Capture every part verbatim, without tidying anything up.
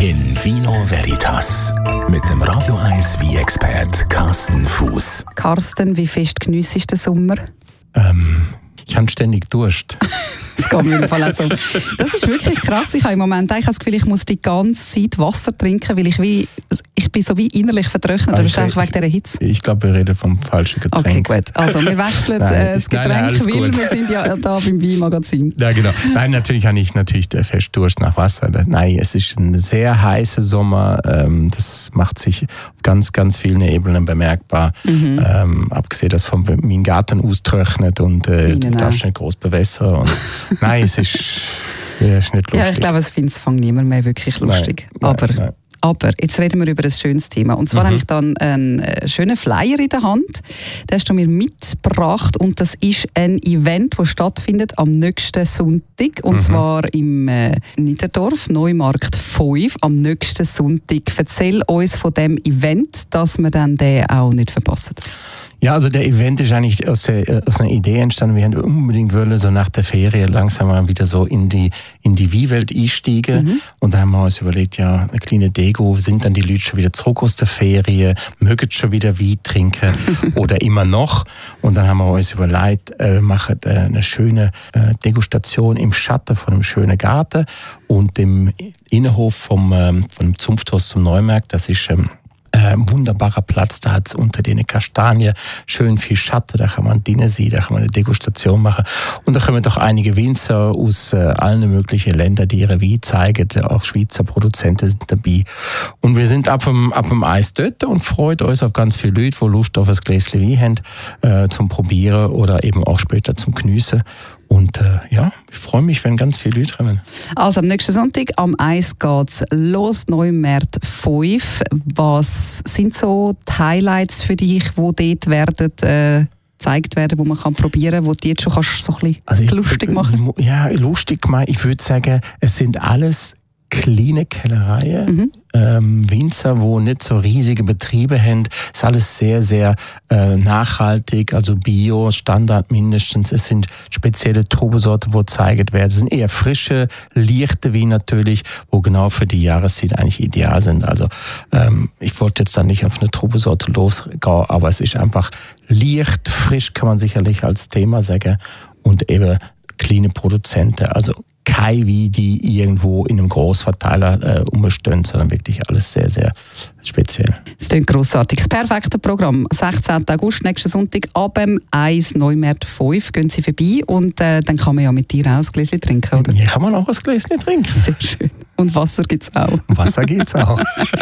In Vino Veritas mit dem Radio eins Wein-Expert Carsten Fuß. Carsten, wie fest geniessest du den Sommer? Ähm, ich habe ständig Durst. Das geht mir im Fall auch so. Das ist wirklich krass. Ich habe im Moment eigentlich das Gefühl, ich muss die ganze Zeit Wasser trinken, weil ich wie ich bin so wie innerlich vertrocknet. Das ist einfach wegen dieser Hitze. Ich glaube, wir reden vom falschen Getränk. Okay, gut. Also wir wechseln nein, äh, das Getränk, nein, nein, weil wir sind ja da beim Weinmagazin. Ja, genau. Nein, natürlich habe ich natürlich fest Durst nach Wasser. Nein, es ist ein sehr heißer Sommer. Das macht sich auf ganz, ganz vielen Ebenen bemerkbar. Mhm. Ähm, abgesehen, dass von meinem Garten austrocknet und äh, du darfst nicht groß bewässern. Und nein, es ist, ja, ist nicht lustig. Ja, ich glaube, es findet fand niemand mehr wirklich lustig. Nein, aber, nein, nein. aber jetzt reden wir über ein schönes Thema. Und zwar mhm. habe ich dann einen schönen Flyer in der Hand. Den hast du mir mitgebracht. Und das ist ein Event, das stattfindet am nächsten Sonntag. Und mhm. zwar im äh, Niederdorf, Neumarkt fünf, am nächsten Sonntag. Erzähl uns von dem Event, dass wir dann den auch nicht verpassen. Ja, also der Event ist eigentlich aus, der, aus einer Idee entstanden. Wir haben unbedingt wollen, so nach der Ferie langsam mal wieder so in die, in die Weinwelt einsteigen. Mhm. Und dann haben wir uns überlegt, ja, eine kleine Deko, sind dann die Leute schon wieder zurück aus der Ferie, mögen schon wieder Wein trinken oder immer noch. Und dann haben wir uns überlegt, äh, wir machen eine schöne äh, Degustation im Schatten von einem schönen Garten und im Innenhof vom, ähm, vom Zunfthaus zum Neumarkt. Das ist ähm, ein wunderbarer Platz, da hat es unter den Kastanien schön viel Schatten, da kann man drinnen sein, da kann man eine Degustation machen und da kommen doch einige Winzer aus äh, allen möglichen Ländern, die ihre Wein zeigen, auch Schweizer Produzenten sind dabei und wir sind ab dem, ab dem Eis dort und freut uns auf ganz viele Leute, die Lust auf ein Gläschen Wein haben, äh, zum Probieren oder eben auch später zum Geniessen. Und äh, ja, ich freue mich, wenn ganz viele Leute kommen. Also am nächsten Sonntag am Eis geht's los, Neumarkt fünf. Was sind so die Highlights für dich, die dort werden äh, gezeigt werden, wo man kann probieren, wo du jetzt schon kannst so ein bisschen also ich, lustig machen? Ja, lustig machen. Ich würde sagen, es sind alles kleine Kellereien, mhm. ähm, Winzer, die nicht so riesige Betriebe haben. Es ist alles sehr, sehr äh, nachhaltig, also Bio, Standard mindestens. Es sind spezielle Trubesorten, die gezeigt werden. Es sind eher frische, leichte Weine natürlich, wo genau für die Jahreszeit eigentlich ideal sind. Also ähm, ich wollte jetzt dann nicht auf eine Trubesorte losgehen, aber es ist einfach leicht, frisch kann man sicherlich als Thema sagen und eben kleine Produzenten, also keine Weine, die irgendwo in einem Grossverteiler äh, umstehen, sondern wirklich alles sehr, sehr speziell. Das klingt grossartig. Das perfekte Programm. sechzehnten August, nächsten Sonntag, ab dem eins Neumarkt fünf. Gehen Sie vorbei und äh, dann kann man ja mit dir auch ein Gläschen trinken, oder? Ja, kann man auch ein Gläschen trinken. Sehr schön. Und Wasser gibt es auch. Wasser gibt es auch.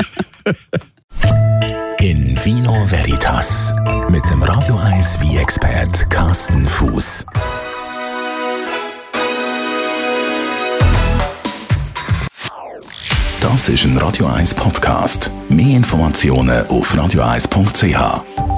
In Vino Veritas mit dem Radio eins Wein-Expert Carsten Fuß. Das ist ein Radio eins Podcast. Mehr Informationen auf radio eins punkt c h.